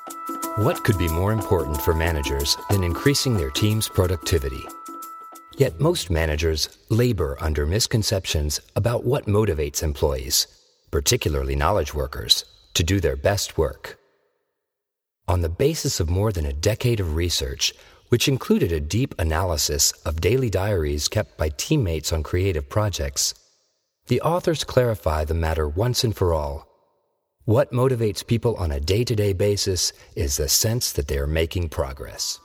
What could be more important for managers than increasing their team's productivity? Yet most managers labor under misconceptions about what motivates employees, particularly knowledge workers, to do their best work. On the basis of more than a decade of research, which included a deep analysis of daily diaries kept by teammates on creative projects, the authors clarify the matter once and for all. What motivates people on a day-to-day basis is the sense that they are making progress.